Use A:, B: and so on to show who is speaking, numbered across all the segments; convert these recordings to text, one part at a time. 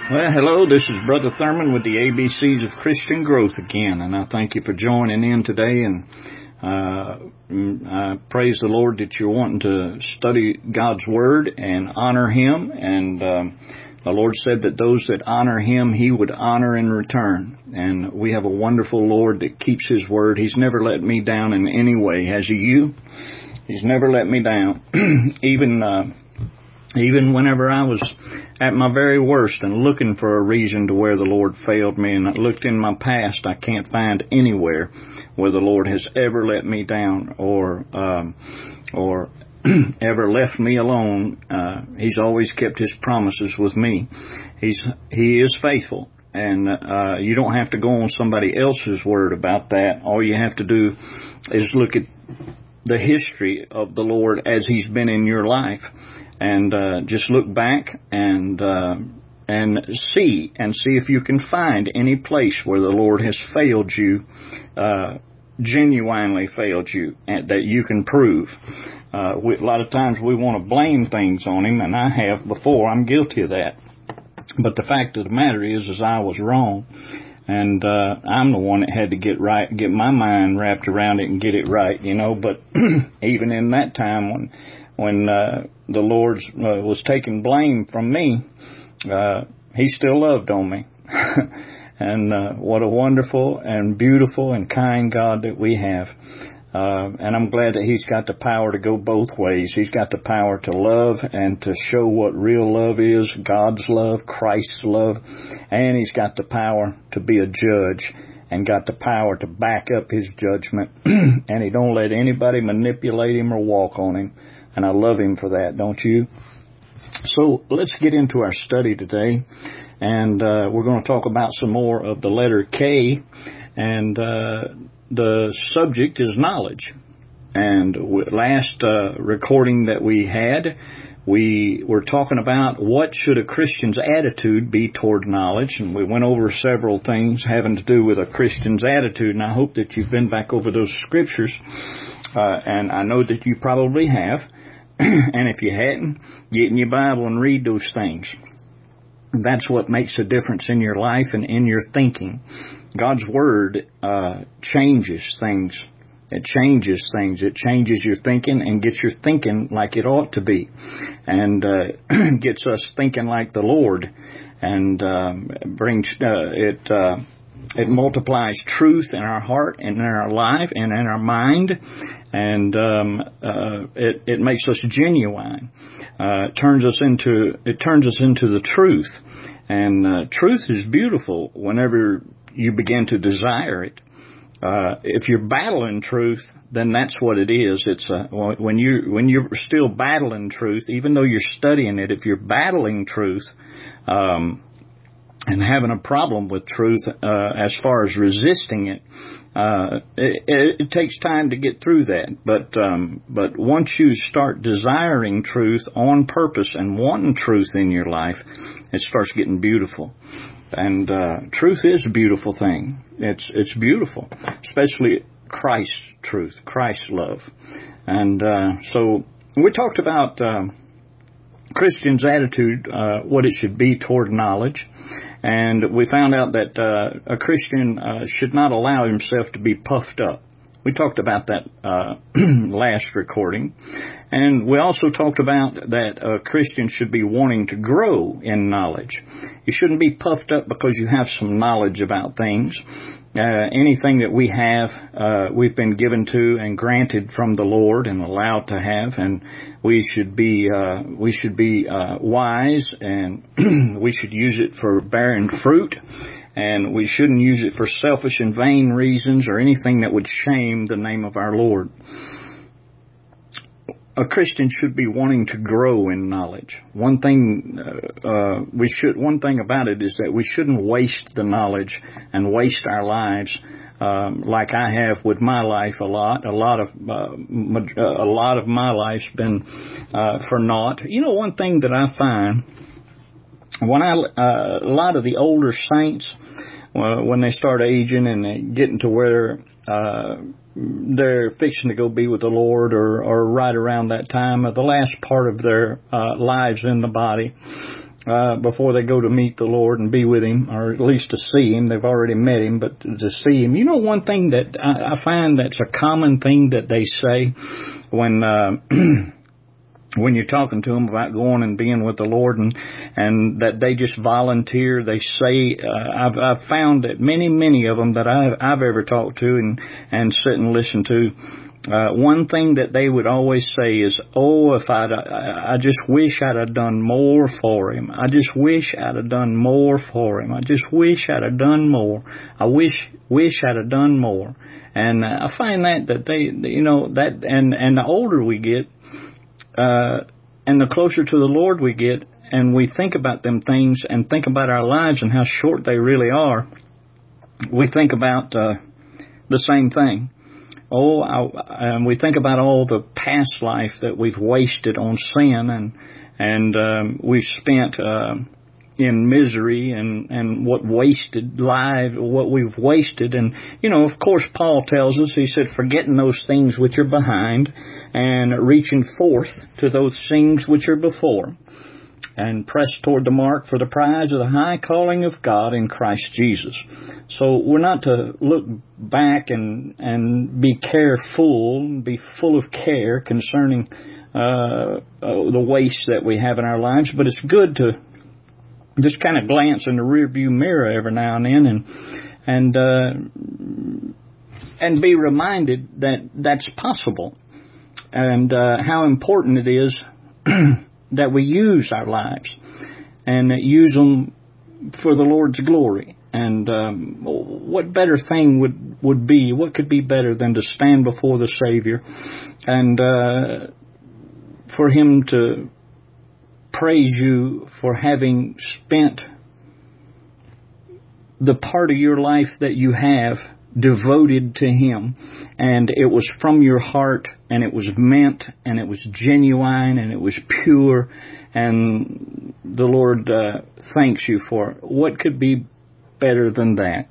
A: Well, hello, this is Brother Thurman with the ABCs of Christian Growth again, and I thank you for joining in today, and I praise the Lord that you're wanting to study God's Word and honor Him, and the Lord said that those that honor Him, He would honor in return, and we have a wonderful Lord that keeps His Word. He's never let me down in any way, has He you? He's never let me down, even whenever I was at my very worst and looking for a reason to where the Lord failed me, and I looked in my past, I can't find anywhere where the Lord has ever let me down or ever left me alone. He's always kept His promises with me. He is faithful, and you don't have to go on somebody else's word about that. All you have to do is look at the history of the Lord as He's been in your life. And just look back and see if you can find any place where the Lord has failed you, genuinely failed you, and that you can prove. A lot of times we want to blame things on Him, and I have before. I'm guilty of that. But the fact of the matter is I was wrong, and I'm the one that had to get my mind wrapped around it and get it right, But even in that time when the Lord was taking blame from me, He still loved on me. And what a wonderful and beautiful and kind God that we have. And I'm glad that He's got the power to go both ways. He's got the power to love and to show what real love is, God's love, Christ's love. And He's got the power to be a judge and got the power to back up His judgment. And He don't let anybody manipulate Him or walk on Him. And I love Him for that, don't you? So let's get into our study today. And we're going to talk about some more of the letter K. And the subject is knowledge. And last recording that we had, we were talking about what should a Christian's attitude be toward knowledge. And we went over several things having to do with a Christian's attitude. And I hope that you've been back over those scriptures. And I know that you probably have. And if you hadn't, get in your Bible and read those things. That's what makes a difference in your life and in your thinking. God's Word changes things. It changes things. It changes your thinking and gets your thinking like it ought to be. And gets us thinking like the Lord. And brings it multiplies truth in our heart and in our life and in our mind. And it makes us genuine. It turns us into the truth. And truth is beautiful whenever you begin to desire it. If you're battling truth, then that's what it is. It's when you're still battling truth, even though you're studying it. If you're battling truth, and having a problem with truth, as far as resisting it, it takes time to get through that. But once you start desiring truth on purpose and wanting truth in your life, it starts getting beautiful. And truth is a beautiful thing. It's beautiful, especially Christ's truth, Christ's love. And so we talked about Christian's attitude, what it should be toward knowledge. And we found out that a Christian should not allow himself to be puffed up. We talked about that last recording. And we also talked about that a Christian should be wanting to grow in knowledge. You shouldn't be puffed up because you have some knowledge about things. Anything that we have, we've been given to and granted from the Lord and allowed to have, and we should be wise, and we should use it for bearing fruit, and we shouldn't use it for selfish and vain reasons or anything that would shame the name of our Lord. A Christian should be wanting to grow in knowledge. One thing about it is that we shouldn't waste the knowledge and waste our lives, like I have with my life a lot. A lot of my life's been for naught. One thing that I find when a lot of the older saints, when they start aging and they getting to where they're fixing to go be with the Lord, or right around that time, or the last part of their lives in the body, before they go to meet the Lord and be with Him, or at least to see Him. They've already met Him, but to see Him. You know, one thing that I find that's a common thing that they say when when you're talking to them about going and being with the Lord, and that they just volunteer. They say, I've found that many of them that I've ever talked to and sit and listen to, one thing that they would always say is, oh, if I just wish I'd have done more for him. I just wish I'd have done more for him. I just wish I'd have done more. I wish I'd have done more. And I find that they, you know, that, and the older we get, and the closer to the Lord we get, and we think about them things and think about our lives and how short they really are, we think about the same thing. And we think about all the past life that we've wasted on sin, and we've spent in misery, and what we've wasted. And, you know, of course, Paul tells us, he said, forgetting those things which are behind and reaching forth to those things which are before, and press toward the mark for the prize of the high calling of God in Christ Jesus. So we're not to look back and be careful, be full of care concerning the waste that we have in our lives, but it's good to just kind of glance in the rearview mirror every now and then and be reminded that that's possible, and how important it is that we use our lives and use them for the Lord's glory. And what better thing would be, what could be better than to stand before the Savior and for Him to praise you for having spent the part of your life that you have devoted to Him, and it was from your heart, and it was meant, and it was genuine, and it was pure, and the Lord thanks you for it. What could be better than that?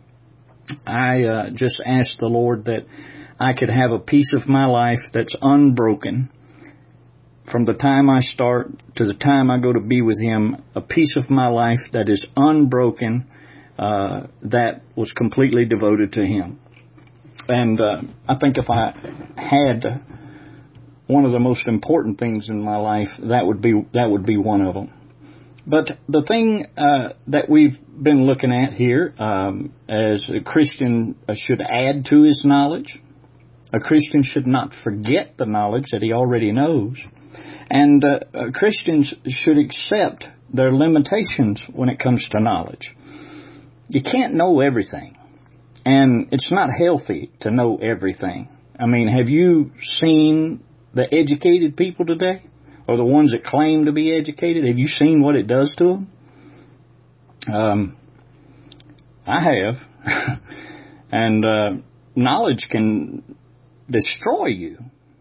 A: I just ask the Lord that I could have a piece of my life that's unbroken from the time I start to the time I go to be with Him, a piece of my life that is unbroken, that was completely devoted to Him. And I think if I had one of the most important things in my life, that would be one of them. But the thing that we've been looking at here, as a Christian should add to his knowledge, a Christian should not forget the knowledge that he already knows, and Christians should accept their limitations when it comes to knowledge. You can't know everything, and it's not healthy to know everything. I mean, have you seen the educated people today, or the ones that claim to be educated? Have you seen what it does to them? I have. And knowledge can destroy you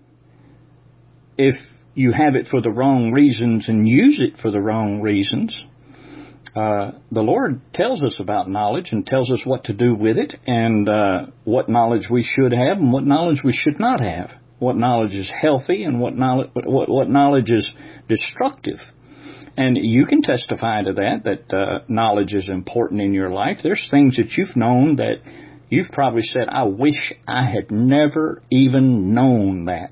A: if you have it for the wrong reasons and use it for the wrong reasons. The Lord tells us about knowledge and tells us what to do with it, and what knowledge we should have and what knowledge we should not have. What knowledge is healthy and what knowledge is destructive. And you can testify to that knowledge is important in your life. There's things that you've known that you've probably said, I wish I had never even known that.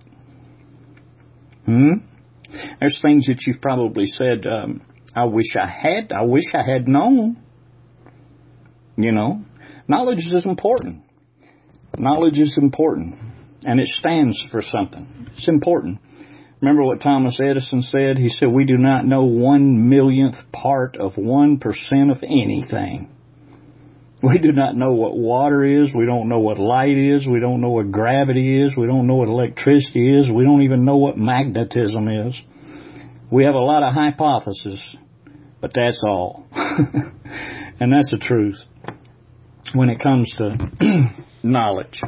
A: There's things that you've probably said, I wish I had known. You know, knowledge is important. Knowledge is important, and it stands for something. It's important. Remember what Thomas Edison said? He said, we do not know 1/1,000,000th part of 1% of anything. We do not know what water is. We don't know what light is. We don't know what gravity is. We don't know what electricity is. We don't even know what magnetism is. We have a lot of hypotheses, but that's all. And that's the truth when it comes to knowledge.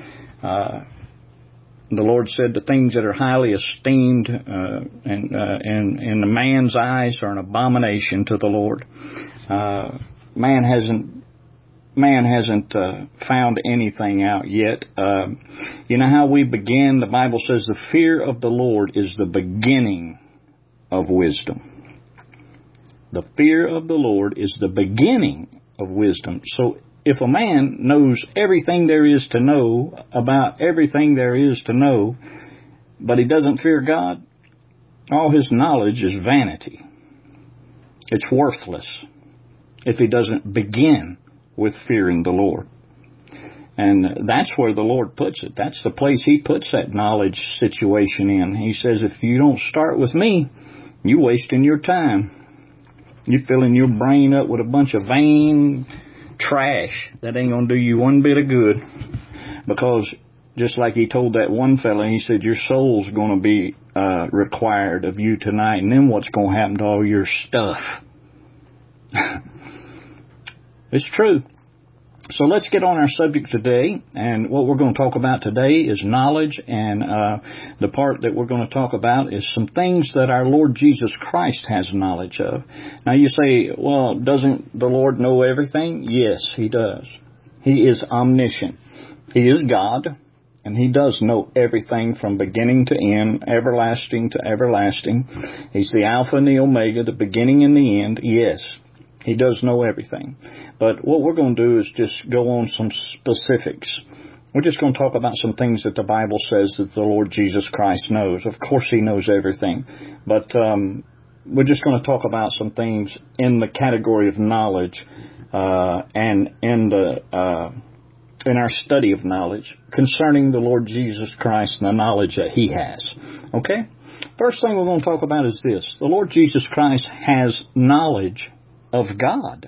A: The Lord said the things that are highly esteemed in a man's eyes are an abomination to the Lord. Man hasn't found anything out yet. You know how we begin? The Bible says the fear of the Lord is the beginning of wisdom. The fear of the Lord is the beginning of wisdom. So if a man knows everything there is to know about everything there is to know, but he doesn't fear God, all his knowledge is vanity. It's worthless if he doesn't begin with fearing the Lord. And that's where the Lord puts it. That's the place He puts that knowledge situation in. He says, if you don't start with me, you're wasting your time. You're filling your brain up with a bunch of vain trash that ain't going to do you one bit of good. Because just like He told that one fella, He said, your soul's going to be required of you tonight. And then what's going to happen to all your stuff? It's true. So let's get on our subject today, and what we're going to talk about today is knowledge, and the part that we're going to talk about is some things that our Lord Jesus Christ has knowledge of. Now you say, well, doesn't the Lord know everything? Yes, He does. He is omniscient. He is God, and He does know everything from beginning to end, everlasting to everlasting. He's the Alpha and the Omega, the beginning and the end. Yes, He does know everything. But what we're going to do is just go on some specifics. We're just going to talk about some things that the Bible says that the Lord Jesus Christ knows. Of course, He knows everything. But we're just going to talk about some things in the category of knowledge and in our study of knowledge concerning the Lord Jesus Christ and the knowledge that He has. Okay? First thing we're going to talk about is this. The Lord Jesus Christ has knowledge of God.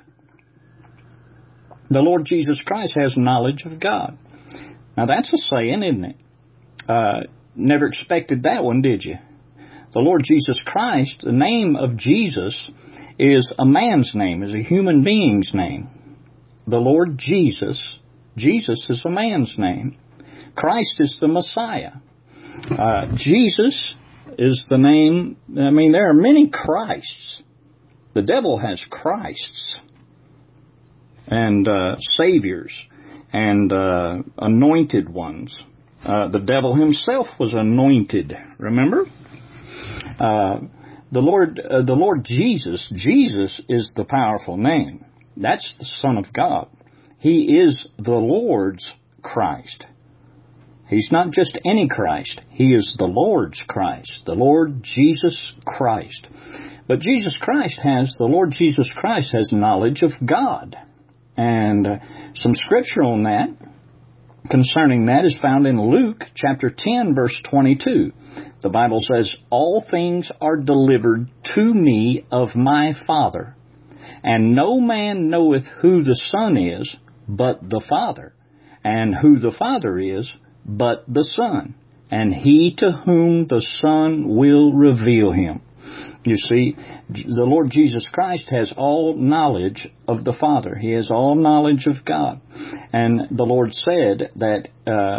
A: The Lord Jesus Christ has knowledge of God. Now that's a saying, isn't it? Never expected that one, did you? The Lord Jesus Christ, the name of Jesus, is a man's name, is a human being's name. The Lord Jesus, Jesus is a man's name. Christ is the Messiah. Jesus is the name, there are many Christs. The devil has Christs and Saviors and anointed ones. The devil himself was anointed, remember? The Lord Jesus, Jesus is the powerful name. That's the Son of God. He is the Lord's Christ. He's not just any Christ. He is the Lord's Christ, the Lord Jesus Christ. But the Lord Jesus Christ has knowledge of God. And some scripture on that, concerning that, is found in Luke chapter 10, verse 22. The Bible says, all things are delivered to me of my Father, and no man knoweth who the Son is, but the Father, and who the Father is, but the Son, and he to whom the Son will reveal Him. You see, the Lord Jesus Christ has all knowledge of the Father. He has all knowledge of God. And the Lord said that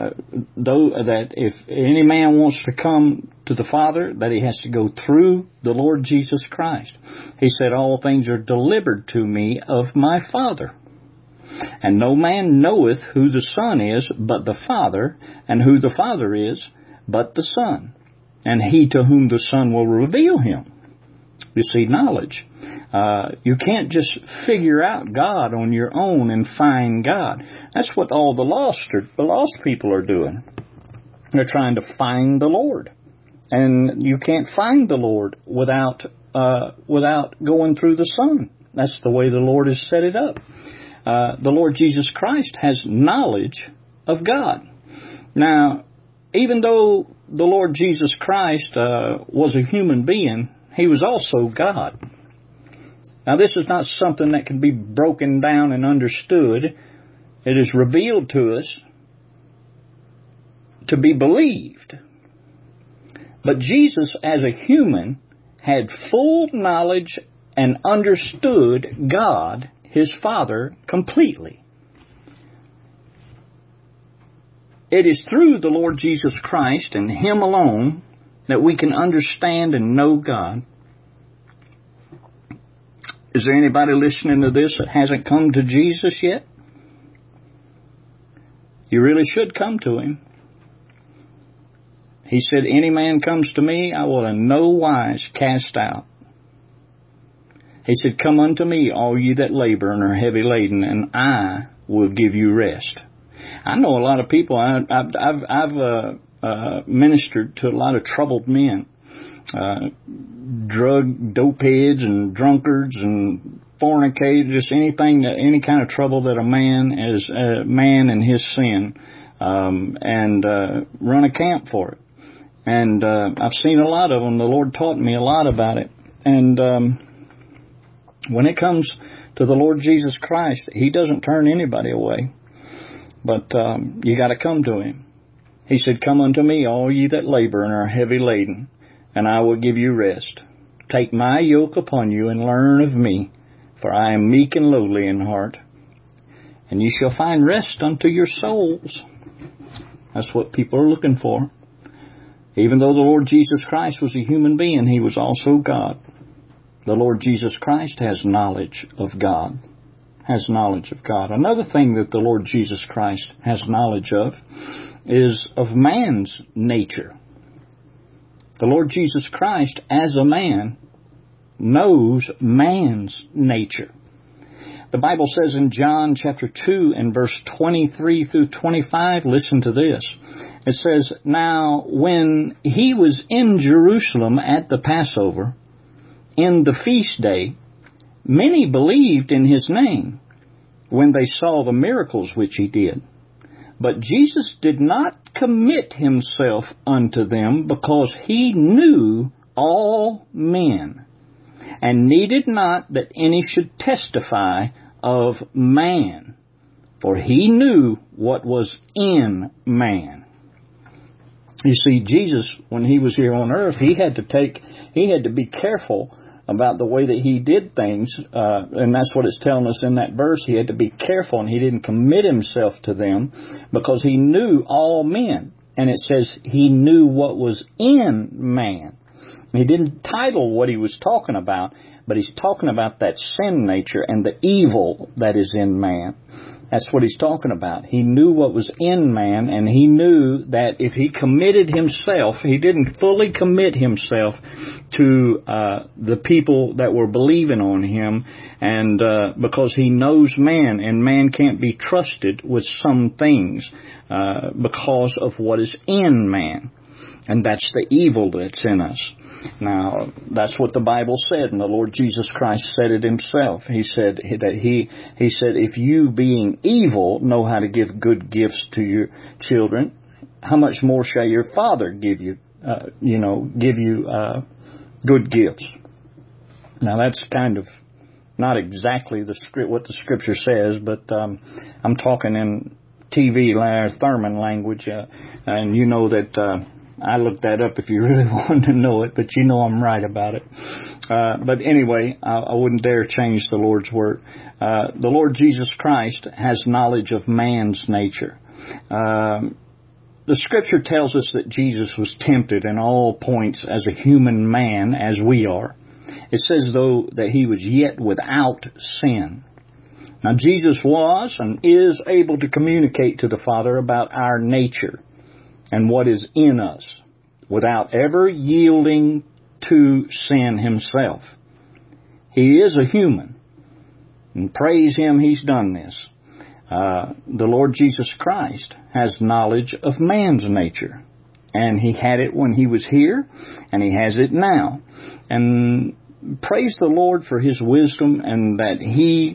A: that if any man wants to come to the Father, that he has to go through the Lord Jesus Christ. He said, all things are delivered to me of my Father. And no man knoweth who the Son is, but the Father, and who the Father is, but the Son, and he to whom the Son will reveal Him. You see, knowledge. You can't just figure out God on your own and find God. That's what all the lost people are doing. They're trying to find the Lord. And you can't find the Lord without going through the Son. That's the way the Lord has set it up. The Lord Jesus Christ has knowledge of God. Now, even though the Lord Jesus Christ was a human being, He was also God. Now, this is not something that can be broken down and understood. It is revealed to us to be believed. But Jesus, as a human, had full knowledge and understood God, His Father, completely. It is through the Lord Jesus Christ and Him alone that we can understand and know God. Is there anybody listening to this that hasn't come to Jesus yet? You really should come to Him. He said, any man comes to me, I will in no wise cast out. He said, "Come unto me, all ye that labor and are heavy laden, and I will give you rest." I know a lot of people. I've ministered to a lot of troubled men, drug dopeheads and drunkards and fornicators, just anything, any kind of trouble that a man is a man in his sin, and run a camp for it. And I've seen a lot of them. The Lord taught me a lot about it. And when it comes to the Lord Jesus Christ, He doesn't turn anybody away. But you got to come to Him. He said, "Come unto me, all ye that labor and are heavy laden, and I will give you rest. Take my yoke upon you and learn of me, for I am meek and lowly in heart, and ye shall find rest unto your souls." That's what people are looking for. Even though the Lord Jesus Christ was a human being, He was also God. The Lord Jesus Christ has knowledge of God. Has knowledge of God. Another thing that the Lord Jesus Christ has knowledge of is of man's nature. The Lord Jesus Christ, as a man, knows man's nature. The Bible says in John chapter 2 and verse 23 through 25, listen to this. It says, "Now when He was in Jerusalem at the Passover, in the feast day, many believed in His name when they saw the miracles which He did. But Jesus did not commit Himself unto them, because He knew all men, and needed not that any should testify of man, for He knew what was in man." You see, Jesus, when He was here on earth, He had to be careful about the way that He did things, and that's what it's telling us in that verse. He had to be careful, and He didn't commit Himself to them, because He knew all men. And it says He knew what was in man. He didn't title what He was talking about, but He's talking about that sin nature and the evil that is in man. That's what He's talking about. He knew what was in man, and He knew that if He committed Himself, He didn't fully commit Himself to the people that were believing on Him, and because He knows man, and man can't be trusted with some things because of what is in man. And that's the evil that's in us. Now, that's what the Bible said, and the Lord Jesus Christ said it Himself. He said that He said, "If you, being evil, know how to give good gifts to your children, how much more shall your Father give you good gifts?" Now, that's kind of not exactly what the Scripture says, but I'm talking in TV Thurman language, and you know that. I looked that up if you really wanted to know it, but you know I'm right about it. But anyway, I wouldn't dare change the Lord's word. The Lord Jesus Christ has knowledge of man's nature. The Scripture tells us that Jesus was tempted in all points as a human man, as we are. It says, though, that He was yet without sin. Now, Jesus was and is able to communicate to the Father about our nature and what is in us, without ever yielding to sin Himself. He is a human, and praise Him, He's done this. The Lord Jesus Christ has knowledge of man's nature, and He had it when He was here, and He has it now. And praise the Lord for His wisdom, and that He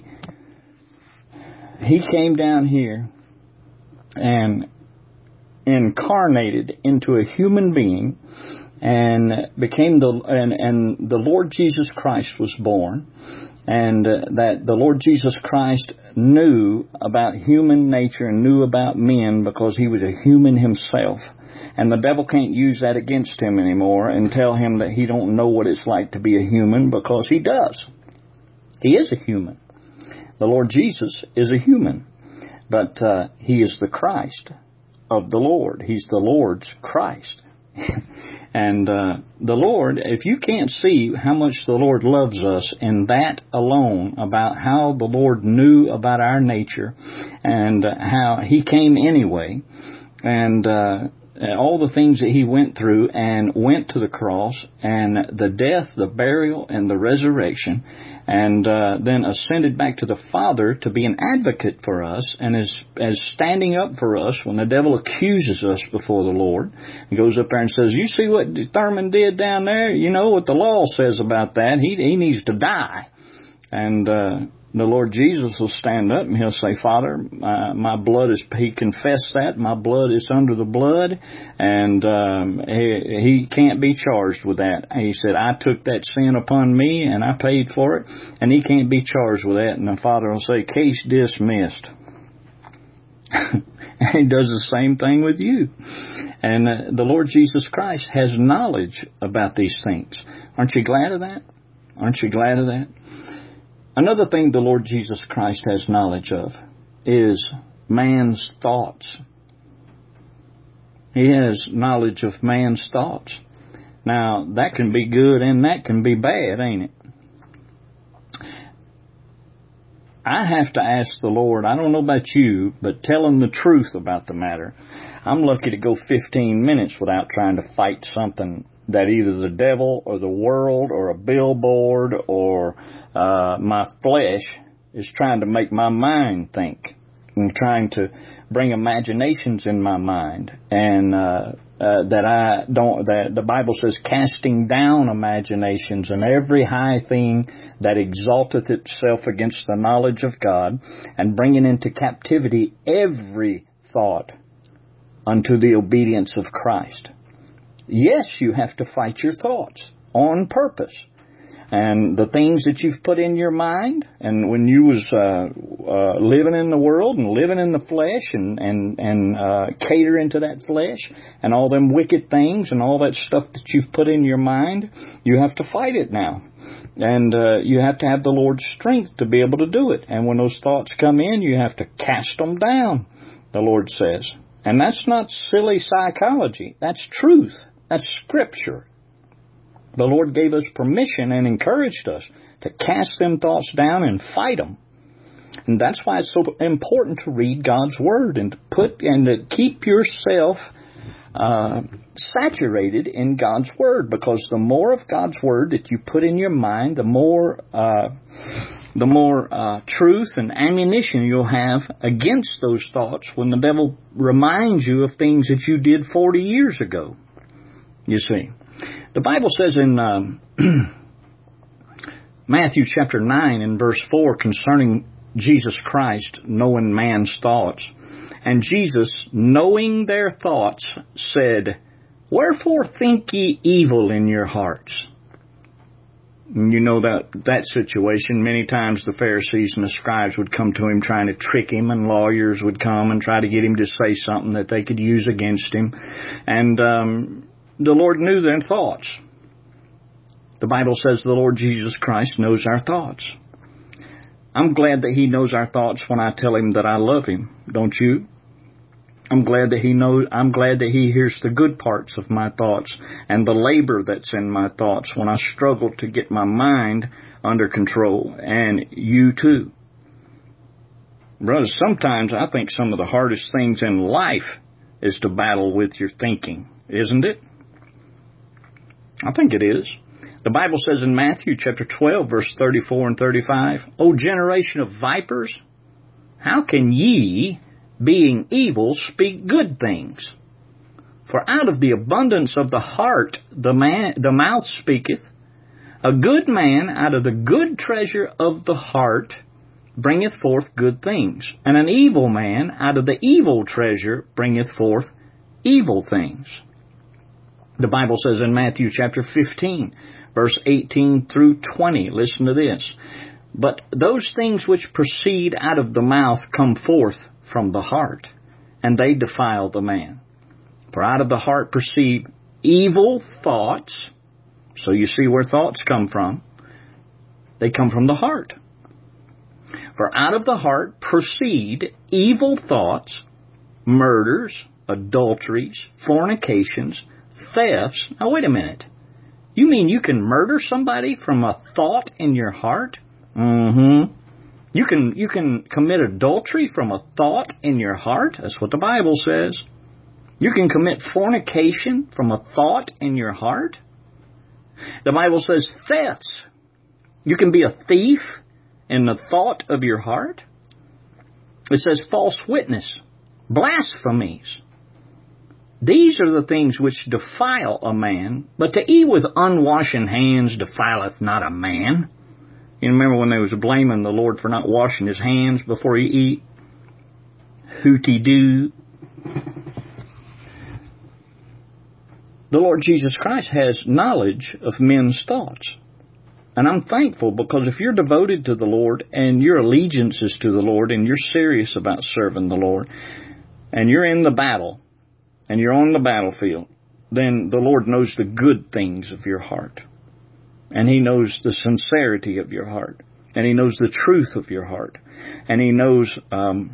A: came down here and incarnated into a human being, and became the Lord Jesus Christ was born, and that the Lord Jesus Christ knew about human nature and knew about men, because He was a human Himself. And the devil can't use that against Him anymore and tell Him that he don't know what it's like to be a human, because he does. He is a human. The Lord Jesus is a human, but He is the Christ of the Lord. He's the Lord's Christ. And the Lord, if you can't see how much the Lord loves us in that alone, about how the Lord knew about our nature and how He came anyway, and all the things that He went through and went to the cross and the death, the burial, and the resurrection, and then ascended back to the Father to be an advocate for us and as standing up for us when the devil accuses us before the Lord. He goes up there and says, you see what Thurman did down there? You know what the law says about that. He needs to die. And the Lord Jesus will stand up and He'll say, Father, my blood is, He confessed that, my blood is under the blood, and he can't be charged with that. He said, I took that sin upon me and I paid for it, and he can't be charged with that. And the Father will say, case dismissed. And He does the same thing with you. And the Lord Jesus Christ has knowledge about these things. Aren't you glad of that? Aren't you glad of that? Another thing the Lord Jesus Christ has knowledge of is man's thoughts. He has knowledge of man's thoughts. Now, that can be good and that can be bad, ain't it? I have to ask the Lord, I don't know about you, but tell Him the truth about the matter. I'm lucky to go 15 minutes without trying to fight something that either the devil or the world or a billboard or my flesh is trying to make my mind think and trying to bring imaginations in my mind, and that the Bible says, casting down imaginations and every high thing that exalteth itself against the knowledge of God, and bringing into captivity every thought unto the obedience of Christ. Yes, you have to fight your thoughts on purpose. And the things that you've put in your mind, and when you was living in the world and living in the flesh and catering to that flesh and all them wicked things and all that stuff that you've put in your mind, you have to fight it now. And you have to have the Lord's strength to be able to do it. And when those thoughts come in, you have to cast them down, the Lord says. And that's not silly psychology. That's truth. That's Scripture. The Lord gave us permission and encouraged us to cast them thoughts down and fight them. And that's why it's so important to read God's Word and to keep yourself saturated in God's Word, because the more of God's Word that you put in your mind, the more truth and ammunition you'll have against those thoughts when the devil reminds you of things that you did 40 years ago. You see, the Bible says in Matthew chapter 9 and verse 4 concerning Jesus Christ knowing man's thoughts, and Jesus, knowing their thoughts, said, Wherefore think ye evil in your hearts? And you know that situation. Many times the Pharisees and the scribes would come to Him trying to trick Him, and lawyers would come and try to get Him to say something that they could use against Him. And the Lord knew their thoughts. The Bible says the Lord Jesus Christ knows our thoughts. I'm glad that He knows our thoughts when I tell Him that I love Him. Don't you? I'm glad that He hears the good parts of my thoughts and the labor that's in my thoughts when I struggle to get my mind under control. And you too. Brothers, sometimes I think some of the hardest things in life is to battle with your thinking, isn't it? I think it is. The Bible says in Matthew chapter 12, verse 34 and 35, O generation of vipers, how can ye, being evil, speak good things? For out of the abundance of the heart the mouth speaketh. A good man out of the good treasure of the heart bringeth forth good things, and an evil man out of the evil treasure bringeth forth evil things. The Bible says in Matthew chapter 15, verse 18 through 20, listen to this. But those things which proceed out of the mouth come forth from the heart, and they defile the man. For out of the heart proceed evil thoughts. So you see where thoughts come from. They come from the heart. For out of the heart proceed evil thoughts, murders, adulteries, fornications, thefts. Now wait a minute. You mean you can murder somebody from a thought in your heart? Mm-hmm. You can commit adultery from a thought in your heart. That's what the Bible says. You can commit fornication from a thought in your heart. The Bible says thefts. You can be a thief in the thought of your heart. It says false witness, blasphemies. These are the things which defile a man, but to eat with unwashen hands defileth not a man. You remember when they was blaming the Lord for not washing his hands before he eat? Hooty-doo. The Lord Jesus Christ has knowledge of men's thoughts. And I'm thankful, because if you're devoted to the Lord and your allegiance is to the Lord and you're serious about serving the Lord and you're in the battle and you're on the battlefield, then the Lord knows the good things of your heart. And He knows the sincerity of your heart. And He knows the truth of your heart. And He knows that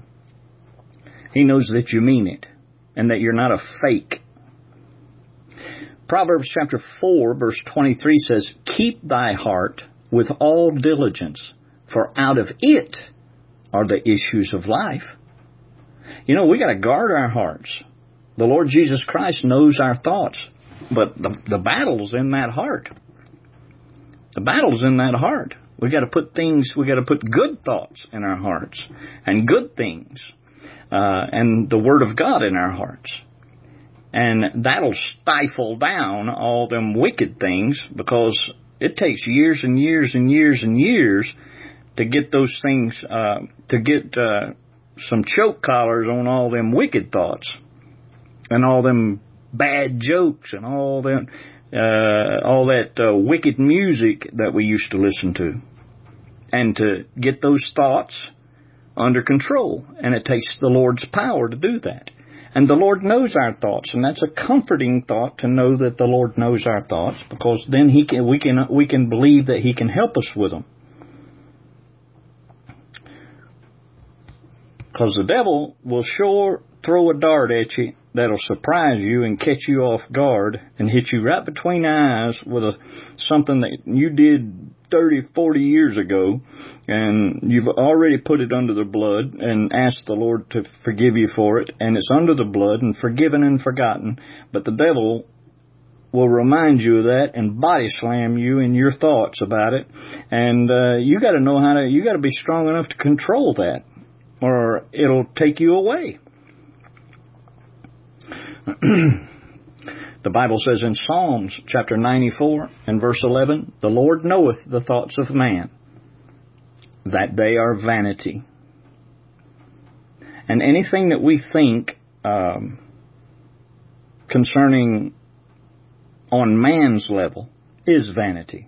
A: you mean it and that you're not a fake. Proverbs chapter 4, verse 23 says, keep thy heart with all diligence, for out of it are the issues of life. You know, we got to guard our hearts. The Lord Jesus Christ knows our thoughts, but the battle's in that heart. The battle's in that heart. We got to put good thoughts in our hearts and good things, and the Word of God in our hearts. And that'll stifle down all them wicked things, because it takes years and years and years and years to get those things, to get some choke collars on all them wicked thoughts and all them bad jokes and all that wicked music that we used to listen to, and to get those thoughts under control. And it takes the Lord's power to do that. And the Lord knows our thoughts, and that's a comforting thought, to know that the Lord knows our thoughts, because then we can believe that He can help us with them. Because the devil will sure throw a dart at you that'll surprise you and catch you off guard and hit you right between the eyes with something that you did 30, 40 years ago, and you've already put it under the blood and asked the Lord to forgive you for it, and it's under the blood and forgiven and forgotten. But the devil will remind you of that and body slam you in your thoughts about it. And you got to you got to be strong enough to control that, or it'll take you away. The Bible says in Psalms chapter 94 and verse 11, the Lord knoweth the thoughts of man, that they are vanity. And anything that we think concerning on man's level is vanity.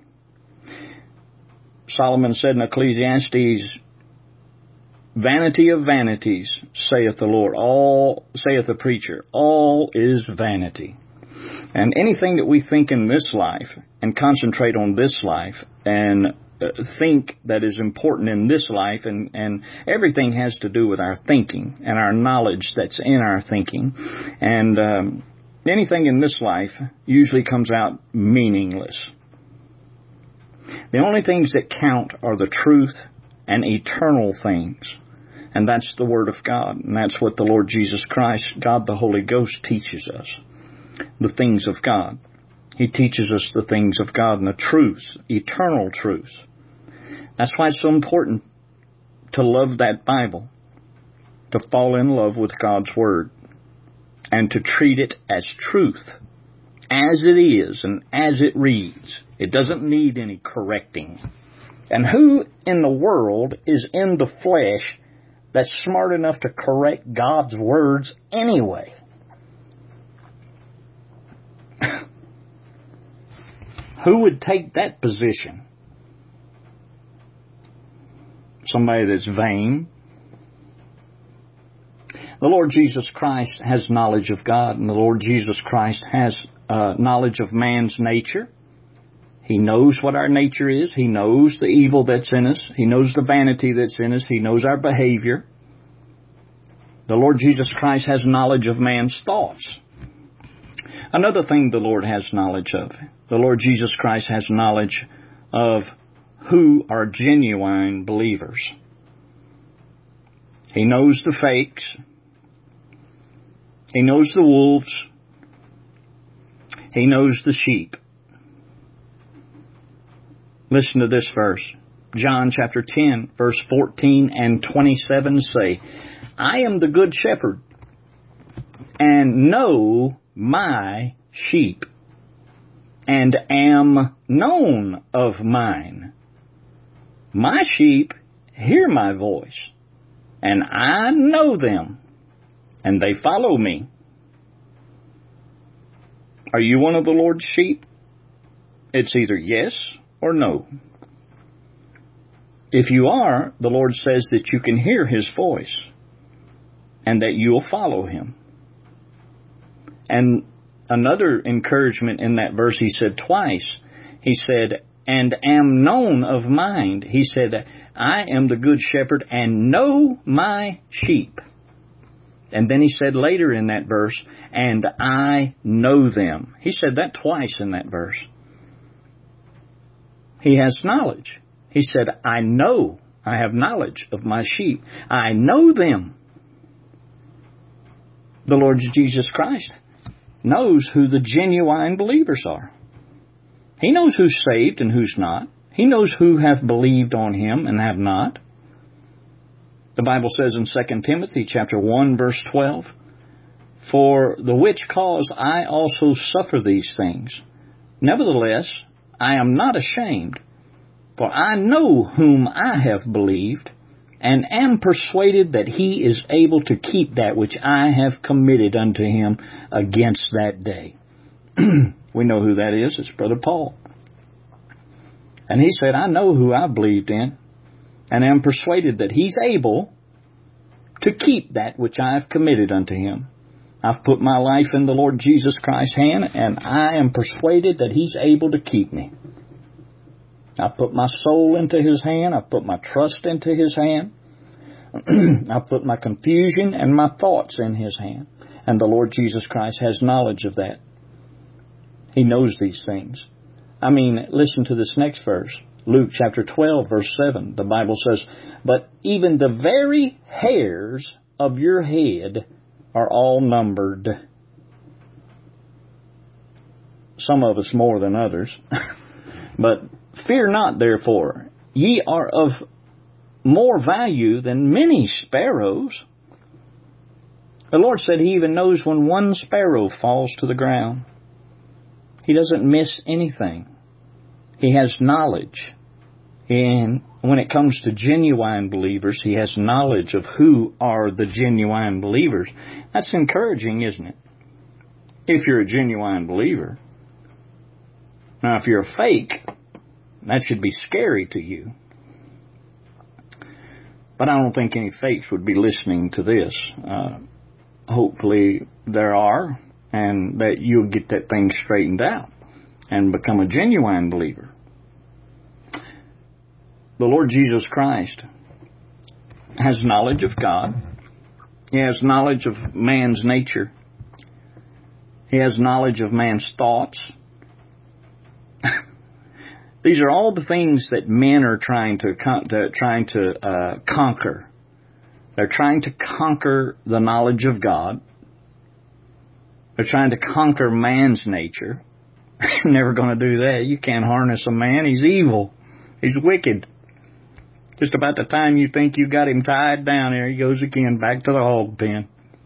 A: Solomon said in Ecclesiastes, vanity of vanities, saith the Lord, saith the preacher, all is vanity. And anything that we think in this life and concentrate on this life and think that is important in this life, and everything has to do with our thinking and our knowledge that's in our thinking. And anything in this life usually comes out meaningless. The only things that count are the truth and eternal things. And that's the Word of God. And that's what the Lord Jesus Christ, God the Holy Ghost, teaches us. The things of God. He teaches us the things of God and the truths, eternal truths. That's why it's so important to love that Bible, to fall in love with God's Word, and to treat it as truth, as it is and as it reads. It doesn't need any correcting. And who in the world is in the flesh that's smart enough to correct God's words anyway? Who would take that position? Somebody that's vain. The Lord Jesus Christ has knowledge of God, and the Lord Jesus Christ has knowledge of man's nature. He knows what our nature is. He knows the evil that's in us. He knows the vanity that's in us. He knows our behavior. The Lord Jesus Christ has knowledge of man's thoughts. Another thing the Lord has knowledge of. The Lord Jesus Christ has knowledge of who are genuine believers. He knows the fakes. He knows the wolves. He knows the sheep. Listen to this verse. John chapter 10, verse 14 and 27 say, I am the good shepherd, and know my sheep, and am known of mine. My sheep hear my voice, and I know them, and they follow me. Are you one of the Lord's sheep? It's either yes or no. If you are, the Lord says that you can hear His voice and that you'll follow Him. And another encouragement in that verse, He said twice. He said, and am known of mine. He said, I am the good shepherd and know my sheep. And then He said later in that verse, and I know them. He said that twice in that verse. He has knowledge. He said, I know, I have knowledge of my sheep. I know them. The Lord Jesus Christ knows who the genuine believers are. He knows who's saved and who's not. He knows who have believed on Him and have not. The Bible says in 2 Timothy chapter 1 verse 12, for the which cause I also suffer these things. Nevertheless, I am not ashamed, for I know whom I have believed, and am persuaded that He is able to keep that which I have committed unto Him against that day. We know who that is. It's Brother Paul. And he said, I know who I believed in, and am persuaded that He's able to keep that which I have committed unto Him. I've put my life in the Lord Jesus Christ's hand, and I am persuaded that He's able to keep me. I've put my soul into His hand. I've put my trust into His hand. I've put my confusion and my thoughts in His hand. And the Lord Jesus Christ has knowledge of that. He knows these things. I mean, listen to this next verse. Luke chapter 12, verse 7. The Bible says, but even the very hairs of your head are all numbered. Some of us more than others. But fear not, therefore. Ye are of more value than many sparrows. The Lord said He even knows when one sparrow falls to the ground. He doesn't miss anything. He has knowledge. And when it comes to genuine believers, He has knowledge of who are the genuine believers. That's encouraging, isn't it? If you're a genuine believer. Now, if you're a fake, that should be scary to you. But I don't think any fakes would be listening to this. Hopefully there are, and that you'll get that thing straightened out and become a genuine believer. The Lord Jesus Christ has knowledge of God. He has knowledge of man's nature. He has knowledge of man's thoughts. These are all the things that men are trying to conquer. They're trying to conquer the knowledge of God. They're trying to conquer man's nature. Never going to do that. You can't harness a man. He's evil. He's wicked. Just about the time you think you got him tied down, there he goes again, back to the hog pen.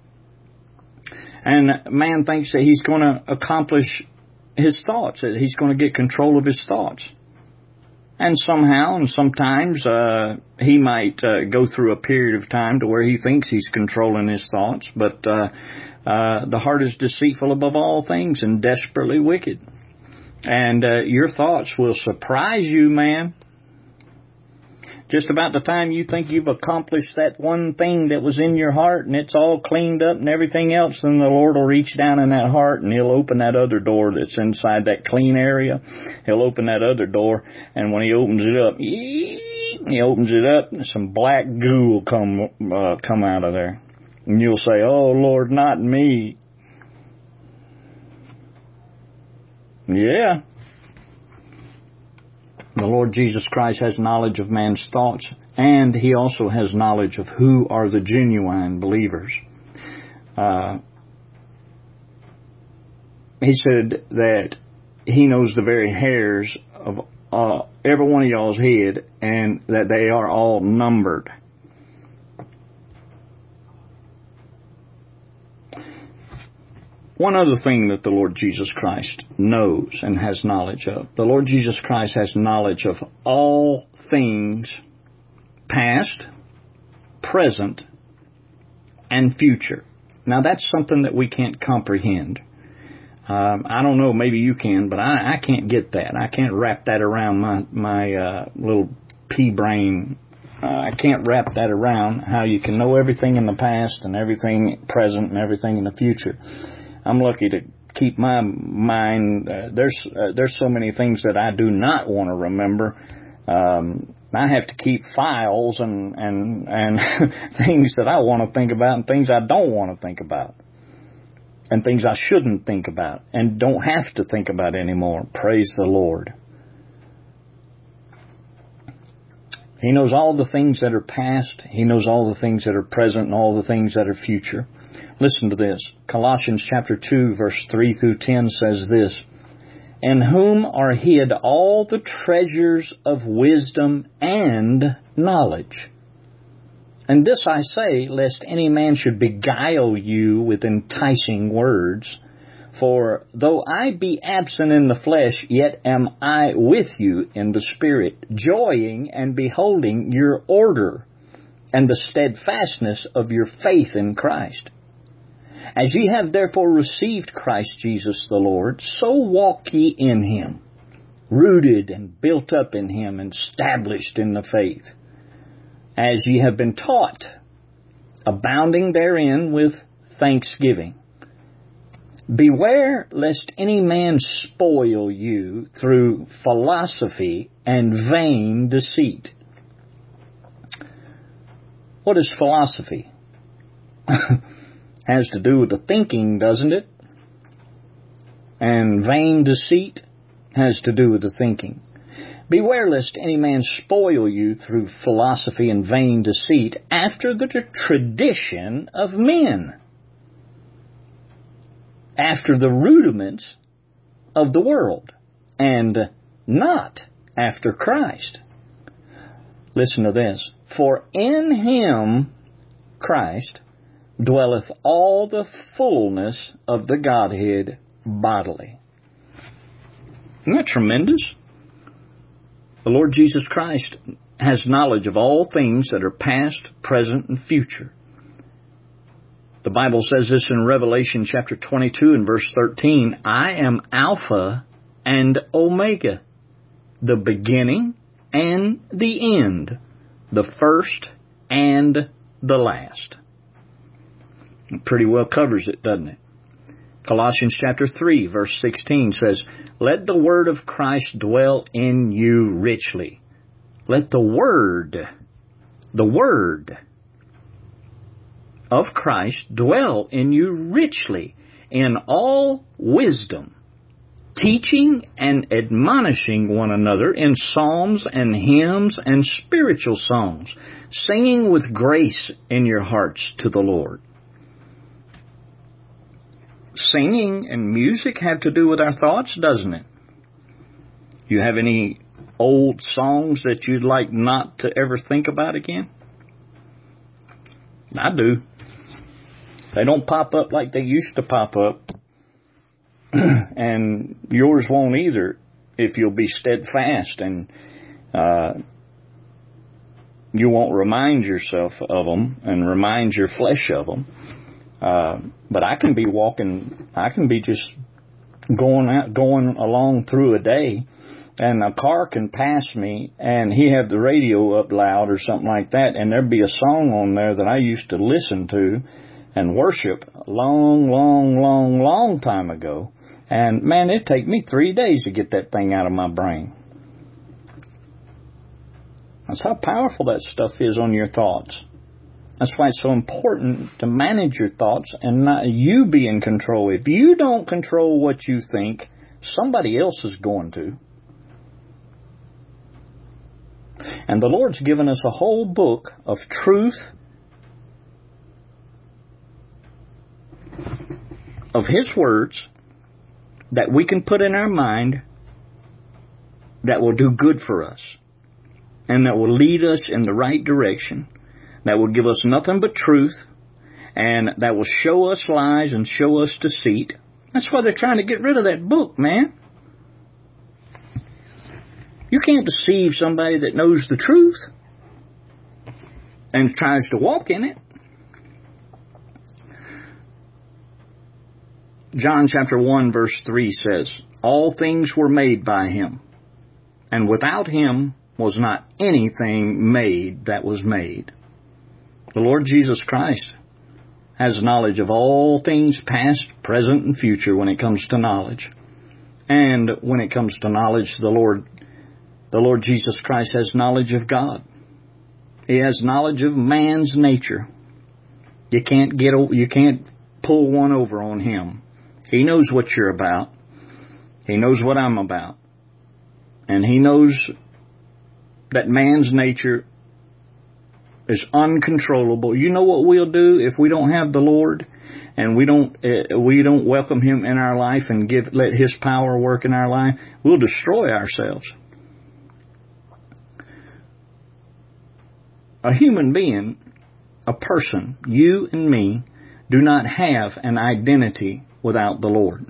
A: And man thinks that he's going to accomplish his thoughts, that he's going to get control of his thoughts. And somehow and sometimes he might go through a period of time to where he thinks he's controlling his thoughts. But the heart is deceitful above all things and desperately wicked. And your thoughts will surprise you, man. Just about the time you think you've accomplished that one thing that was in your heart and it's all cleaned up and everything else, then the Lord will reach down in that heart and He'll open that other door that's inside that clean area. He'll open that other door, and when He opens it up, and some black goo will come out of there. And you'll say, oh, Lord, not me. Yeah. The Lord Jesus Christ has knowledge of man's thoughts, and He also has knowledge of who are the genuine believers. He said that He knows the very hairs of every one of y'all's head, and that they are all numbered. One other thing that the Lord Jesus Christ knows and has knowledge of. The Lord Jesus Christ has knowledge of all things past, present, and future. Now that's something that we can't comprehend. I don't know, maybe you can, but I can't get that. I can't wrap that around my little pea brain. I can't wrap that around how you can know everything in the past and everything present and everything in the future. I'm lucky to keep my mind. There's so many things that I do not want to remember. I have to keep files and things that I want to think about and things I don't want to think about. And things I shouldn't think about and don't have to think about anymore. Praise the Lord. He knows all the things that are past. He knows all the things that are present and all the things that are future. Listen to this. Colossians chapter 2 verse 3 through 10 says this. In whom are hid all the treasures of wisdom and knowledge. And this I say, lest any man should beguile you with enticing words. For though I be absent in the flesh, yet am I with you in the Spirit, joying and beholding your order and the steadfastness of your faith in Christ. As ye have therefore received Christ Jesus the Lord, so walk ye in Him, rooted and built up in Him, and established in the faith, as ye have been taught, abounding therein with thanksgiving. Beware lest any man spoil you through philosophy and vain deceit. What is philosophy? Has to do with the thinking, doesn't it? And vain deceit has to do with the thinking. Beware lest any man spoil you through philosophy and vain deceit after the tradition of men, after the rudiments of the world, and not after Christ. Listen to this. For in Him, Christ, dwelleth all the fullness of the Godhead bodily. Isn't that tremendous? The Lord Jesus Christ has knowledge of all things that are past, present, and future. The Bible says this in Revelation chapter 22 and verse 13, I am Alpha and Omega, the beginning and the end, the first and the last. It pretty well covers it, doesn't it? Colossians chapter 3 verse 16 says, let the word of Christ dwell in you richly. Let the word of Christ dwell in you richly in all wisdom, teaching and admonishing one another in psalms and hymns and spiritual songs, singing with grace in your hearts to the Lord. Singing and music have to do with our thoughts, doesn't it? You have any old songs that you'd like not to ever think about again? I do. They don't pop up like they used to pop up. And yours won't either if you'll be steadfast and you won't remind yourself of them and remind your flesh of them. But I can be walking, I can be just going along through a day, and a car can pass me, and he had the radio up loud or something like that, and there'd be a song on there that I used to listen to and worship a long time ago. And man, it'd take me 3 days to get that thing out of my brain. That's how powerful that stuff is on your thoughts. That's why it's so important to manage your thoughts and not you be in control. If you don't control what you think, somebody else is going to. And the Lord's given us a whole book of truth, of His words, that we can put in our mind that will do good for us and that will lead us in the right direction, that will give us nothing but truth, and that will show us lies and show us deceit. That's why they're trying to get rid of that book, man. You can't deceive somebody that knows the truth and tries to walk in it. John chapter 1 verse 3 says, all things were made by Him, and without Him was not anything made that was made. The Lord Jesus Christ has knowledge of all things past, present, and future when it comes to knowledge. And when it comes to knowledge, the Lord Jesus Christ has knowledge of God. He has knowledge of man's nature. You can't pull one over on Him. He knows what you're about. He knows what I'm about. And He knows that man's nature is uncontrollable. You know what we'll do if we don't have the Lord and we don't welcome Him in our life and let His power work in our life? We'll destroy ourselves. A human being, a person, you and me, do not have an identity without the Lord.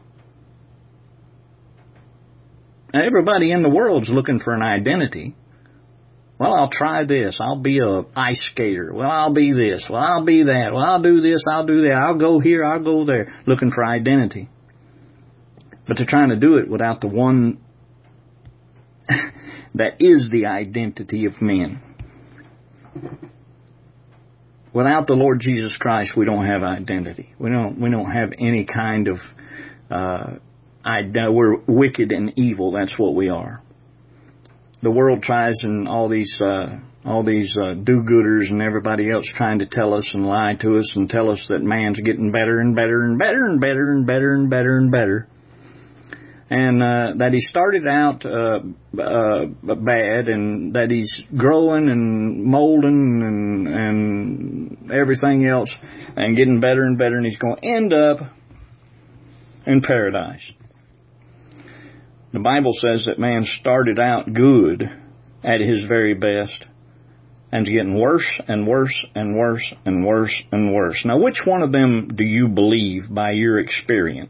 A: Now, everybody in the world's looking for an identity. Well, I'll try this. I'll be a ice skater. Well, I'll be this. Well, I'll be that. Well, I'll do this. I'll do that. I'll go here. I'll go there. Looking for identity. But they're trying to do it without the one that is the identity of men. Without the Lord Jesus Christ, we don't have identity. We don't have any kind of we're wicked and evil. That's what we are. The world tries, and all these do-gooders and everybody else trying to tell us and lie to us and tell us that man's getting better and better and better and better and better and better and better. And that he started out bad, and that he's growing and molding and everything else and getting better and better, and he's going to end up in paradise. The Bible says that man started out good at his very best and is getting worse and worse and worse and worse and worse. Now, which one of them do you believe by your experience?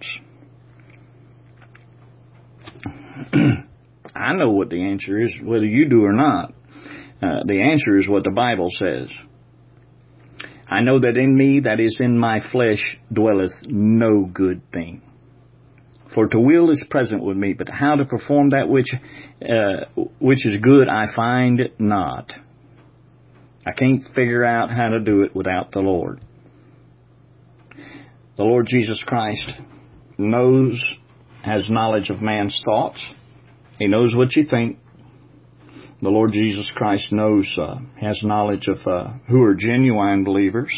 A: I know what the answer is, whether you do or not. The answer is what the Bible says. I know that in me, that is in my flesh, dwelleth no good thing. For to will is present with me, but how to perform that which is good I find not. I can't figure out how to do it without the Lord. The Lord Jesus Christ has knowledge of man's thoughts. He knows what you think. The Lord Jesus Christ has knowledge of who are genuine believers.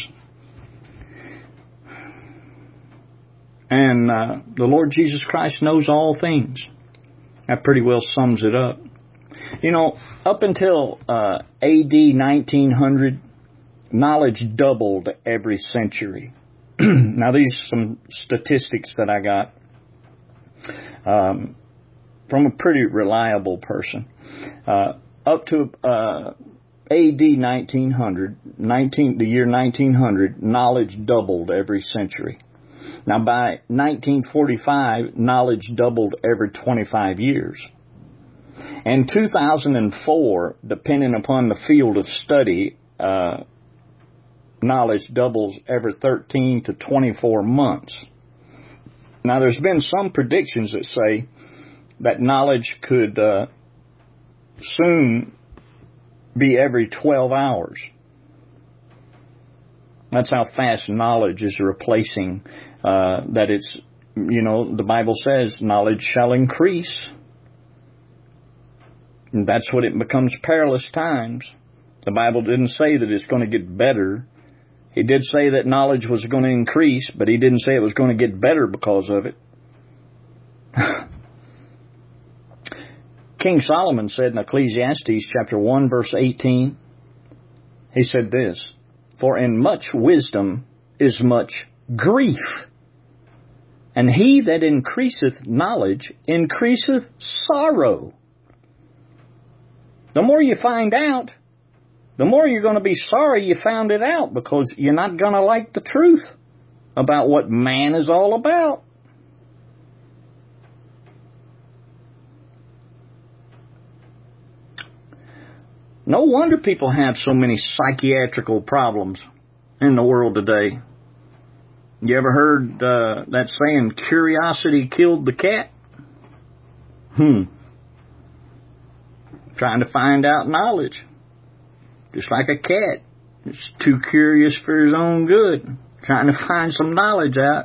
A: And the Lord Jesus Christ knows all things. That pretty well sums it up. You know, up until AD 1900, knowledge doubled every century. Now, these are some statistics that I got from a pretty reliable person. Up to AD 1900, the year 1900, knowledge doubled every century. Now, by 1945, knowledge doubled every 25 years. In 2004, depending upon the field of study, knowledge doubles every 13 to 24 months. Now, there's been some predictions that say that knowledge could soon be every 12 hours. That's how fast knowledge is replacing that it's, the Bible says knowledge shall increase. And that's when it becomes perilous times. The Bible didn't say that it's going to get better. He did say that knowledge was going to increase, but he didn't say it was going to get better because of it. King Solomon said in Ecclesiastes chapter 1 verse 18, he said this, "For in much wisdom is much grief, And he that increaseth knowledge increaseth sorrow. The more you find out, the more you're going to be sorry you found it out, because you're not going to like the truth about what man is all about. No wonder people have so many psychiatrical problems in the world today. You ever heard that saying, curiosity killed the cat? Trying to find out knowledge. Just like a cat. It's too curious for his own good. Trying to find some knowledge out.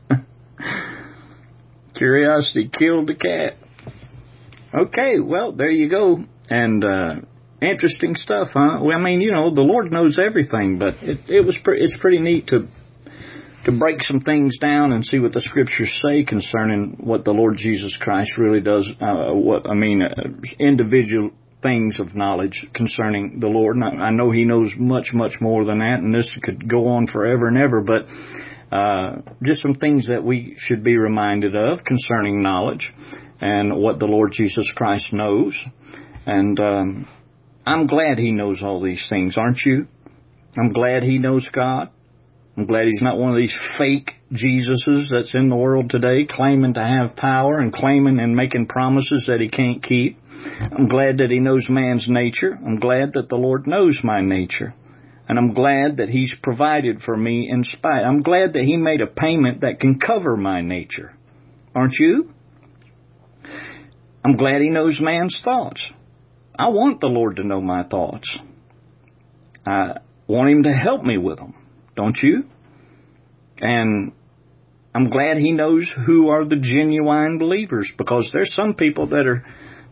A: Curiosity killed the cat. Okay, well, there you go. And interesting stuff, huh? Well, I mean, you know, the Lord knows everything, but it's pretty neat to break some things down and see what the Scriptures say concerning what the Lord Jesus Christ really does. Individual things of knowledge concerning the Lord. And I know He knows much, much more than that, and this could go on forever and ever, but just some things that we should be reminded of concerning knowledge and what the Lord Jesus Christ knows. And I'm glad He knows all these things, aren't you? I'm glad He knows God. I'm glad He's not one of these fake Jesuses that's in the world today, claiming to have power and claiming and making promises that He can't keep. I'm glad that He knows man's nature. I'm glad that the Lord knows my nature. And I'm glad that He's provided for me in spite. I'm glad that He made a payment that can cover my nature. Aren't you? I'm glad He knows man's thoughts. I want the Lord to know my thoughts. I want Him to help me with them. Don't you? And I'm glad He knows who are the genuine believers, because there's some people that are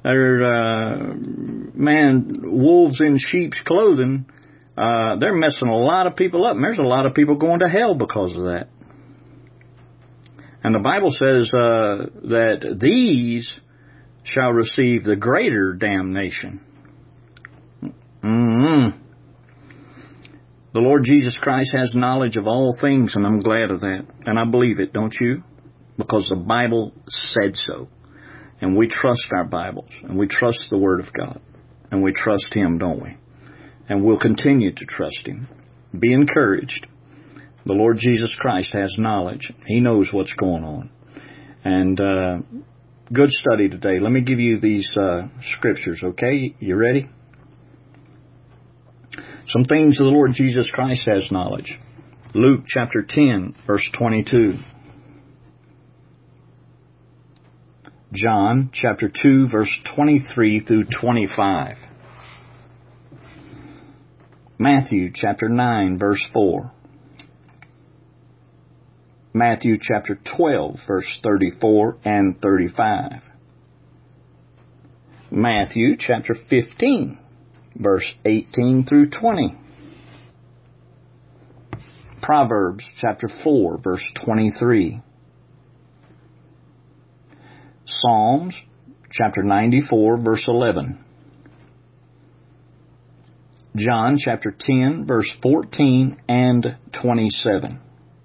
A: wolves in sheep's clothing. They're messing a lot of people up, and there's a lot of people going to hell because of that. And the Bible says that these shall receive the greater damnation. The Lord Jesus Christ has knowledge of all things, and I'm glad of that. And I believe it, don't you? Because the Bible said so. And we trust our Bibles, and we trust the Word of God. And we trust Him, don't we? And we'll continue to trust Him. Be encouraged. The Lord Jesus Christ has knowledge. He knows what's going on. And good study today. Let me give you these scriptures, okay? You ready? Some things the Lord Jesus Christ has knowledge. Luke chapter 10, verse 22. John chapter 2, verse 23 through 25. Matthew chapter 9, verse 4. Matthew chapter 12, verse 34 and 35. Matthew chapter 15, verse 18 through 20. Proverbs chapter 4, verse 23. Psalms chapter 94, verse 11. John chapter 10, verse 14 and 27.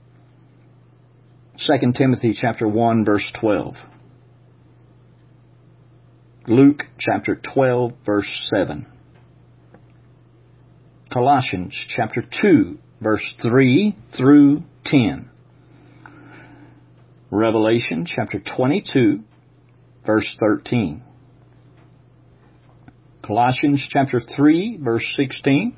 A: 2 Timothy chapter 1, verse 12. Luke chapter 12, verse 7. Colossians chapter 2, verse 3 through 10. Revelation chapter 22, verse 13. Colossians chapter 3, verse 16.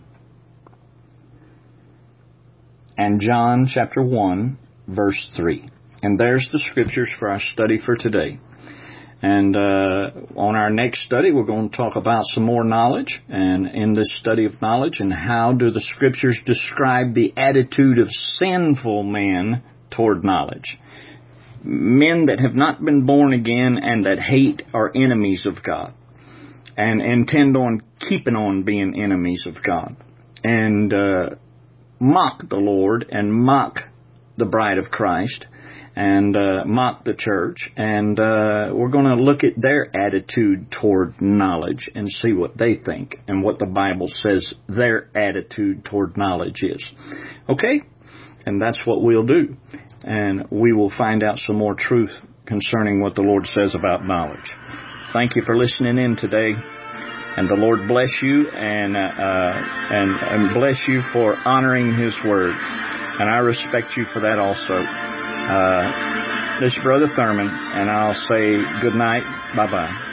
A: And John chapter 1, verse 3. And there's the scriptures for our study for today. And on our next study, we're going to talk about some more knowledge. And in this study of knowledge, and how do the scriptures describe the attitude of sinful men toward knowledge? Men that have not been born again and that hate are enemies of God and intend on keeping on being enemies of God, and mock the Lord and mock the bride of Christ and mock the church. And we're going to look at their attitude toward knowledge and see what they think and what the Bible says their attitude toward knowledge is. Okay? And that's what we'll do. And we will find out some more truth concerning what the Lord says about knowledge. Thank you for listening in today. And the Lord bless you and bless you for honoring His Word. And I respect you for that also. This is Brother Thurman, and I'll say good night. Bye-bye.